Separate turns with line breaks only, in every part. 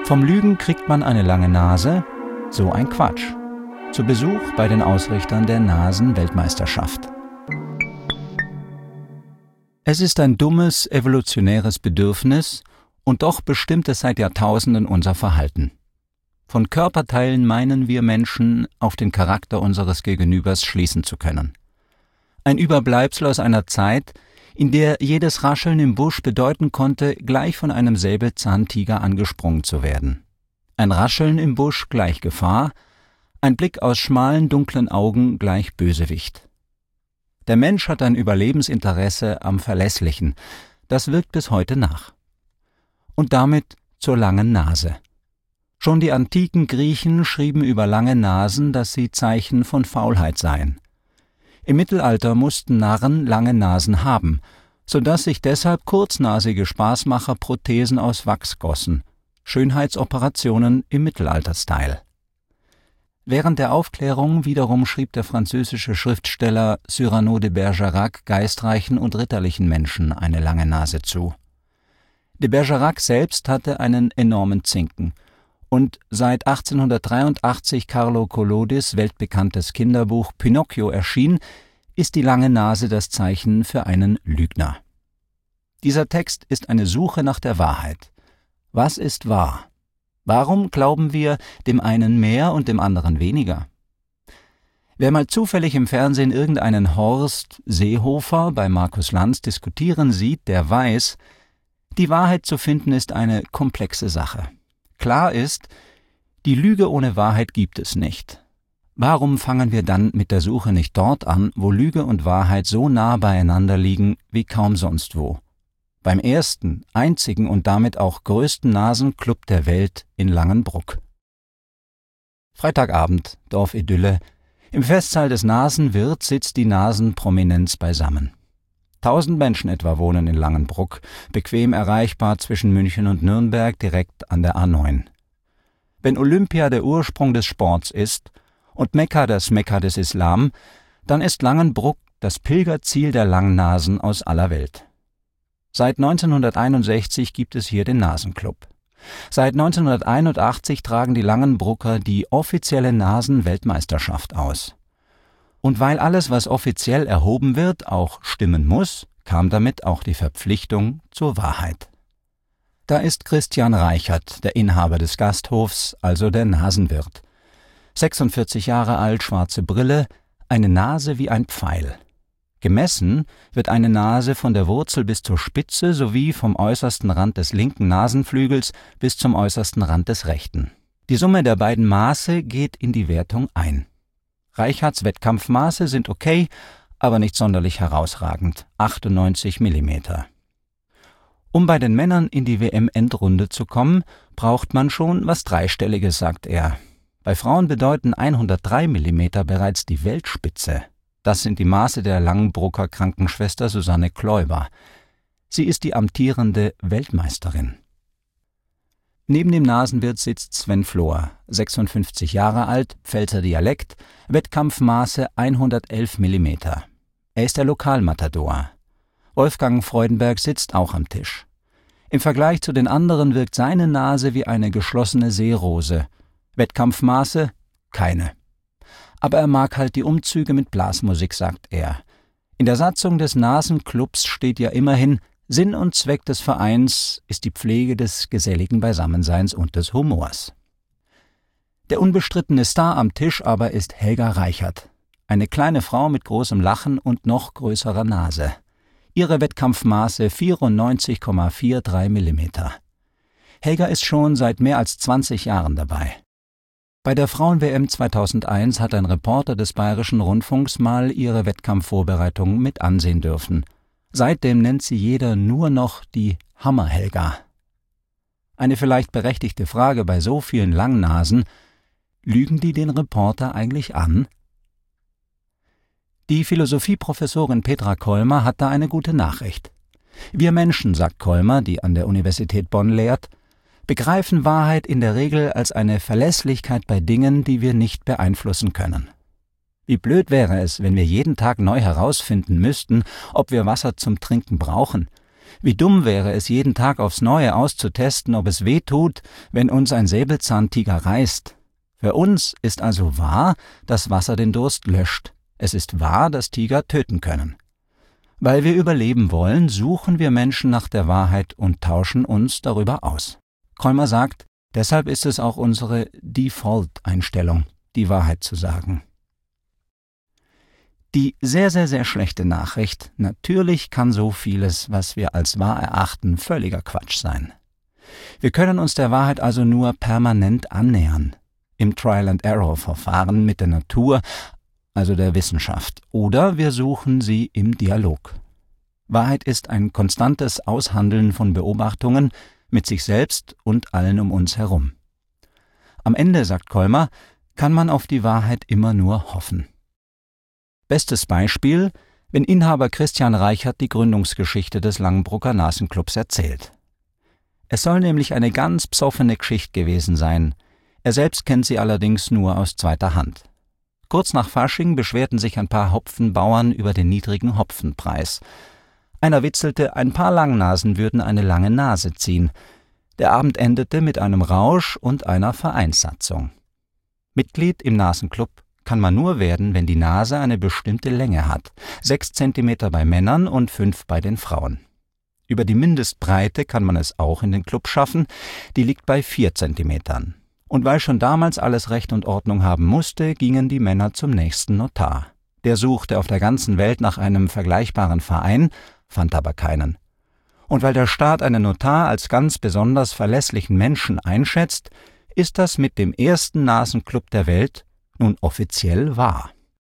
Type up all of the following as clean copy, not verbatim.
Vom Lügen kriegt man eine lange Nase, so ein Quatsch. Zu Besuch bei den Ausrichtern der Nasen-Weltmeisterschaft. Es ist ein dummes, evolutionäres Bedürfnis und doch bestimmt es seit Jahrtausenden unser Verhalten. Von Körperteilen meinen wir Menschen, auf den Charakter unseres Gegenübers schließen zu können. Ein Überbleibsel aus einer Zeit, in der jedes Rascheln im Busch bedeuten konnte, gleich von einem Säbelzahntiger angesprungen zu werden. Ein Rascheln im Busch gleich Gefahr, ein Blick aus schmalen, dunklen Augen gleich Bösewicht. Der Mensch hat ein Überlebensinteresse am Verlässlichen, das wirkt bis heute nach. Und damit zur langen Nase. Schon die antiken Griechen schrieben über lange Nasen, dass sie Zeichen von Faulheit seien. Im Mittelalter mussten Narren lange Nasen haben, sodass sich deshalb kurznasige Spaßmacher Prothesen aus Wachs gossen, Schönheitsoperationen im Mittelalter-Style. Während der Aufklärung wiederum schrieb der französische Schriftsteller Cyrano de Bergerac geistreichen und ritterlichen Menschen eine lange Nase zu. De Bergerac selbst hatte einen enormen Zinken, und seit 1883 Carlo Collodis weltbekanntes Kinderbuch Pinocchio erschien, ist die lange Nase das Zeichen für einen Lügner. Dieser Text ist eine Suche nach der Wahrheit. Was ist wahr? Warum glauben wir dem einen mehr und dem anderen weniger? Wer mal zufällig im Fernsehen irgendeinen Horst Seehofer bei Markus Lanz diskutieren sieht, der weiß, die Wahrheit zu finden ist eine komplexe Sache. Klar ist, die Lüge ohne Wahrheit gibt es nicht. Warum fangen wir dann mit der Suche nicht dort an, wo Lüge und Wahrheit so nah beieinander liegen wie kaum sonst wo? Beim ersten, einzigen und damit auch größten Nasenclub der Welt in Langenbruck. Freitagabend, Dorfidylle. Im Festsaal des Nasenwirts sitzt die Nasenprominenz beisammen. 1000 Menschen etwa wohnen in Langenbruck, bequem erreichbar zwischen München und Nürnberg direkt an der A9. Wenn Olympia der Ursprung des Sports ist und Mekka das Mekka des Islam, dann ist Langenbruck das Pilgerziel der Langnasen aus aller Welt. Seit 1961 gibt es hier den Nasenclub. Seit 1981 tragen die Langenbrucker die offizielle Nasen-Weltmeisterschaft aus. Und weil alles, was offiziell erhoben wird, auch stimmen muss, kam damit auch die Verpflichtung zur Wahrheit. Da ist Christian Reichert, der Inhaber des Gasthofs, also der Nasenwirt. 46 Jahre alt, schwarze Brille, eine Nase wie ein Pfeil. Gemessen wird eine Nase von der Wurzel bis zur Spitze sowie vom äußersten Rand des linken Nasenflügels bis zum äußersten Rand des rechten. Die Summe der beiden Maße geht in die Wertung ein. Reicherts Wettkampfmaße sind okay, aber nicht sonderlich herausragend, 98 mm. Um bei den Männern in die WM-Endrunde zu kommen, braucht man schon was Dreistelliges, sagt er. Bei Frauen bedeuten 103 mm bereits die Weltspitze. Das sind die Maße der Langenbrucker Krankenschwester Susanne Kläuber. Sie ist die amtierende Weltmeisterin. Neben dem Nasenwirt sitzt Sven Flohr, 56 Jahre alt, Pfälzer Dialekt, Wettkampfmaße 111 mm. Er ist der Lokalmatador. Wolfgang Freudenberg sitzt auch am Tisch. Im Vergleich zu den anderen wirkt seine Nase wie eine geschlossene Seerose. Wettkampfmaße? Keine. Aber er mag halt die Umzüge mit Blasmusik, sagt er. In der Satzung des Nasenclubs steht ja immerhin: Sinn und Zweck des Vereins ist die Pflege des geselligen Beisammenseins und des Humors. Der unbestrittene Star am Tisch aber ist Helga Reichert, eine kleine Frau mit großem Lachen und noch größerer Nase. Ihre Wettkampfmaße 94,43 mm. Helga ist schon seit mehr als 20 Jahren dabei. Bei der Frauen-WM 2001 hat ein Reporter des Bayerischen Rundfunks mal ihre Wettkampfvorbereitungen mit ansehen dürfen. Seitdem nennt sie jeder nur noch die Hammer-Helga. Eine vielleicht berechtigte Frage bei so vielen Langnasen: Lügen die den Reporter eigentlich an? Die Philosophieprofessorin Petra Kollmer hat da eine gute Nachricht. Wir Menschen, sagt Kollmer, die an der Universität Bonn lehrt, begreifen Wahrheit in der Regel als eine Verlässlichkeit bei Dingen, die wir nicht beeinflussen können. Wie blöd wäre es, wenn wir jeden Tag neu herausfinden müssten, ob wir Wasser zum Trinken brauchen, Wie dumm wäre es, jeden Tag aufs Neue auszutesten, ob es weh tut, wenn uns ein Säbelzahntiger reißt. Für uns ist also wahr, dass Wasser den Durst löscht. Es ist wahr, dass Tiger töten können. Weil wir überleben wollen, suchen wir Menschen nach der Wahrheit und tauschen uns darüber aus. Kolmar sagt, deshalb ist es auch unsere Default-Einstellung, die Wahrheit zu sagen. Die sehr, sehr, sehr schlechte Nachricht: Natürlich kann so vieles, was wir als wahr erachten, völliger Quatsch sein. Wir können uns der Wahrheit also nur permanent annähern. Im Trial-and-Error-Verfahren mit der Natur, also der Wissenschaft. Oder wir suchen sie im Dialog. Wahrheit ist ein konstantes Aushandeln von Beobachtungen mit sich selbst und allen um uns herum. Am Ende, sagt Kolmar, kann man auf die Wahrheit immer nur hoffen. Bestes Beispiel, wenn Inhaber Christian Reichert die Gründungsgeschichte des Langenbrucker Nasenclubs erzählt. Es soll nämlich eine ganz psoffene Geschichte gewesen sein. Er selbst kennt sie allerdings nur aus zweiter Hand. Kurz nach Fasching beschwerten sich ein paar Hopfenbauern über den niedrigen Hopfenpreis. Einer witzelte, ein paar Langnasen würden eine lange Nase ziehen. Der Abend endete mit einem Rausch und einer Vereinssatzung. Mitglied im Nasenclub kann man nur werden, wenn die Nase eine bestimmte Länge hat, 6 Zentimeter bei Männern und 5 bei den Frauen. Über die Mindestbreite kann man es auch in den Club schaffen, die liegt bei 4 Zentimetern. Und weil schon damals alles Recht und Ordnung haben musste, gingen die Männer zum nächsten Notar. Der suchte auf der ganzen Welt nach einem vergleichbaren Verein, fand aber keinen. Und weil der Staat einen Notar als ganz besonders verlässlichen Menschen einschätzt, ist das mit dem ersten Nasenclub der Welt nun offiziell wahr.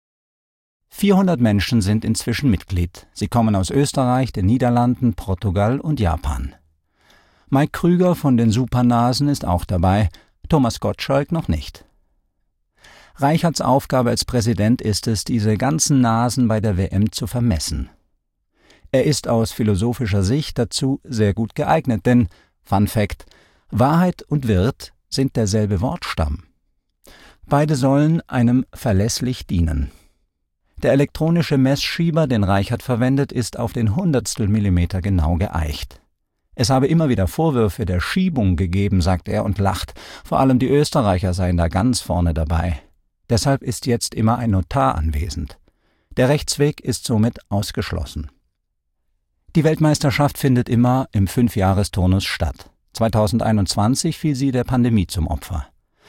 400 Menschen sind inzwischen Mitglied. Sie kommen aus Österreich, den Niederlanden, Portugal und Japan. Mike Krüger von den Supernasen ist auch dabei, Thomas Gottschalk noch nicht. Reicherts Aufgabe als Präsident ist es, diese ganzen Nasen bei der WM zu vermessen. Er ist aus philosophischer Sicht dazu sehr gut geeignet, denn, Fun Fact, Wahrheit und Wirt sind derselbe Wortstamm. Beide sollen einem verlässlich dienen. Der elektronische Messschieber, den Reichert verwendet, ist auf den Hundertstel Millimeter genau geeicht. Es habe immer wieder Vorwürfe der Schiebung gegeben, sagt er und lacht. Vor allem die Österreicher seien da ganz vorne dabei. Deshalb ist jetzt immer ein Notar anwesend. Der Rechtsweg ist somit ausgeschlossen. Die Weltmeisterschaft findet immer im 5-Jahresturnus statt. 2021 fiel sie der Pandemie zum Opfer.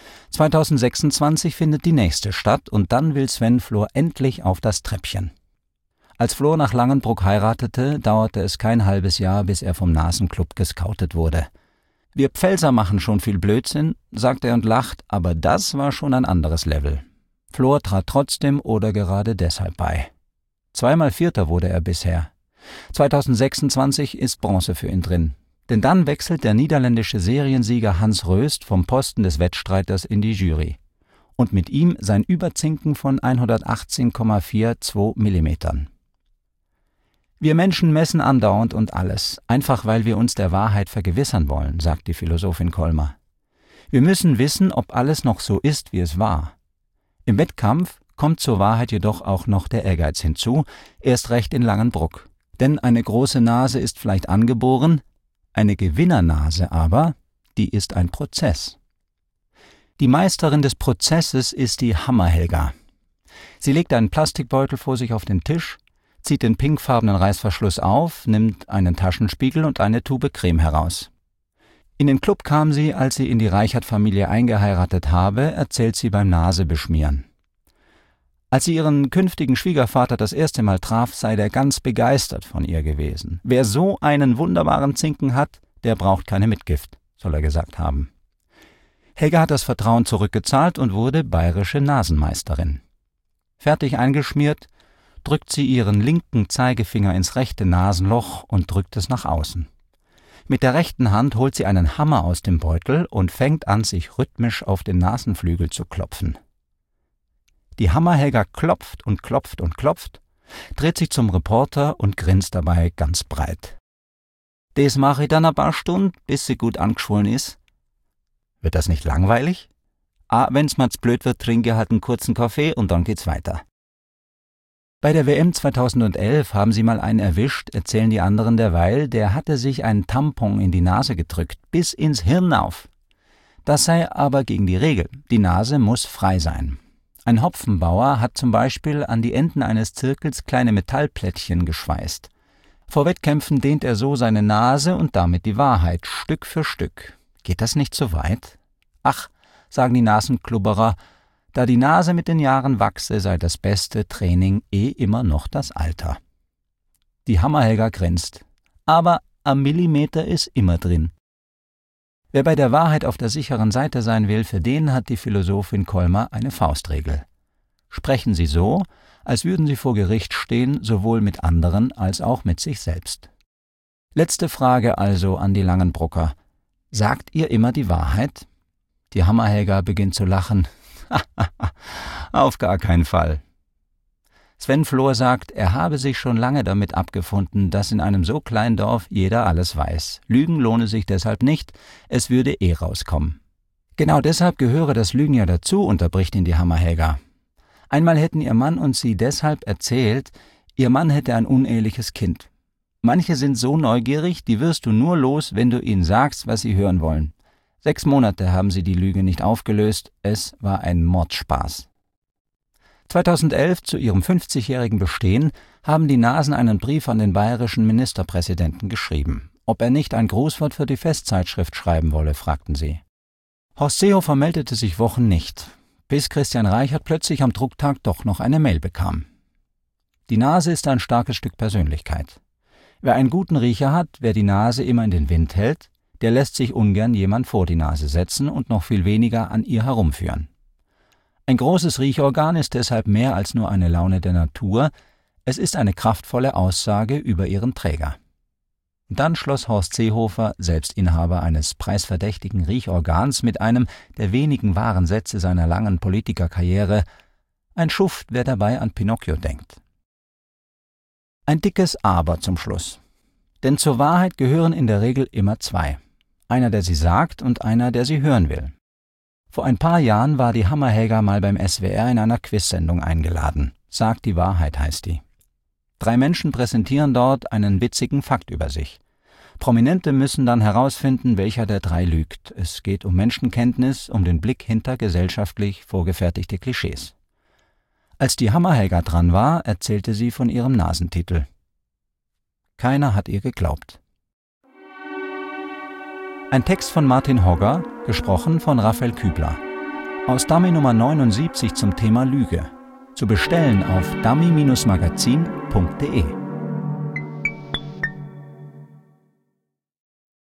2026 findet die nächste statt und dann will Sven Flohr endlich auf das Treppchen. Als Flohr nach Langenbruck heiratete, dauerte es kein halbes Jahr, bis er vom Nasenclub gescoutet wurde. Wir Pfälzer machen schon viel Blödsinn, sagt er und lacht, aber das war schon ein anderes Level. Flohr trat trotzdem oder gerade deshalb bei. 2-mal Vierter wurde er bisher. 2026 ist Bronze für ihn drin. Denn dann wechselt der niederländische Seriensieger Hans Röst vom Posten des Wettstreiters in die Jury. Und mit ihm sein Überzinken von 118,42 Millimetern. Wir Menschen messen andauernd und alles, einfach weil wir uns der Wahrheit vergewissern wollen, sagt die Philosophin Kolmar. Wir müssen wissen, ob alles noch so ist, wie es war. Im Wettkampf kommt zur Wahrheit jedoch auch noch der Ehrgeiz hinzu, erst recht in Langenbruck. Denn eine große Nase ist vielleicht angeboren, eine Gewinnernase aber, die ist ein Prozess. Die Meisterin des Prozesses ist die Hammer-Helga. Sie legt einen Plastikbeutel vor sich auf den Tisch, zieht den pinkfarbenen Reißverschluss auf, nimmt einen Taschenspiegel und eine Tube Creme heraus. In den Club kam sie, als sie in die Reichert-Familie eingeheiratet habe, erzählt sie beim Nasebeschmieren. Als sie ihren künftigen Schwiegervater das erste Mal traf, sei der ganz begeistert von ihr gewesen. Wer so einen wunderbaren Zinken hat, der braucht keine Mitgift, soll er gesagt haben. Helga hat das Vertrauen zurückgezahlt und wurde bayerische Nasenmeisterin. Fertig eingeschmiert, drückt sie ihren linken Zeigefinger ins rechte Nasenloch und drückt es nach außen. Mit der rechten Hand holt sie einen Hammer aus dem Beutel und fängt an, sich rhythmisch auf den Nasenflügel zu klopfen. Die Hammer-Helga klopft und klopft und klopft, dreht sich zum Reporter und grinst dabei ganz breit. Das mache ich dann ein paar Stunden, bis sie gut angeschwollen ist. Wird das nicht langweilig? Wenn's mal zu blöd wird, trinke ich halt einen kurzen Kaffee und dann geht's weiter. Bei der WM 2011 haben sie mal einen erwischt, erzählen die anderen derweil, der hatte sich einen Tampon in die Nase gedrückt, bis ins Hirn auf. Das sei aber gegen die Regel, die Nase muss frei sein. Ein Hopfenbauer hat zum Beispiel an die Enden eines Zirkels kleine Metallplättchen geschweißt. Vor Wettkämpfen dehnt er so seine Nase und damit die Wahrheit, Stück für Stück. Geht das nicht so weit? Ach, sagen die Nasenklubberer, da die Nase mit den Jahren wachse, sei das beste Training immer noch das Alter. Die Hammerhelga grinst. Aber am Millimeter ist immer drin. Wer bei der Wahrheit auf der sicheren Seite sein will, für den hat die Philosophin Kolmar eine Faustregel. Sprechen Sie so, als würden Sie vor Gericht stehen, sowohl mit anderen als auch mit sich selbst. Letzte Frage also an die Langenbrucker. Sagt ihr immer die Wahrheit? Die Hammerhelga beginnt zu lachen. Auf gar keinen Fall. Sven Flor sagt, er habe sich schon lange damit abgefunden, dass in einem so kleinen Dorf jeder alles weiß. Lügen lohne sich deshalb nicht, es würde rauskommen. Genau deshalb gehöre das Lügen ja dazu, unterbricht ihn die Hammerhelga. Einmal hätten ihr Mann und sie deshalb erzählt, ihr Mann hätte ein uneheliches Kind. Manche sind so neugierig, die wirst du nur los, wenn du ihnen sagst, was sie hören wollen. 6 Monate haben sie die Lüge nicht aufgelöst, es war ein Mordspaß. 2011, zu ihrem 50-jährigen Bestehen, haben die Nasen einen Brief an den bayerischen Ministerpräsidenten geschrieben. Ob er nicht ein Grußwort für die Festzeitschrift schreiben wolle, fragten sie. Horst Seehofer meldete sich Wochen nicht, bis Christian Reichert plötzlich am Drucktag doch noch eine Mail bekam. Die Nase ist ein starkes Stück Persönlichkeit. Wer einen guten Riecher hat, wer die Nase immer in den Wind hält, der lässt sich ungern jemand vor die Nase setzen und noch viel weniger an ihr herumführen. Ein großes Riechorgan ist deshalb mehr als nur eine Laune der Natur, es ist eine kraftvolle Aussage über ihren Träger. Und dann schloss Horst Seehofer, selbst Inhaber eines preisverdächtigen Riechorgans, mit einem der wenigen wahren Sätze seiner langen Politikerkarriere: Ein Schuft, wer dabei an Pinocchio denkt. Ein dickes Aber zum Schluss. Denn zur Wahrheit gehören in der Regel immer 2. Einer, der sie sagt, und einer, der sie hören will. Vor ein paar Jahren war die Hammerhelga mal beim SWR in einer Quizsendung eingeladen. Sagt die Wahrheit heißt die. 3 Menschen präsentieren dort einen witzigen Fakt über sich. Prominente müssen dann herausfinden, welcher der 3 lügt. Es geht um Menschenkenntnis, um den Blick hinter gesellschaftlich vorgefertigte Klischees. Als die Hammerhelga dran war, erzählte sie von ihrem Nasentitel. Keiner hat ihr geglaubt. Ein Text von Martin Hogger, gesprochen von Raphael Kübler. Aus Dummy Nummer 79 zum Thema Lüge. Zu bestellen auf dummy-magazin.de.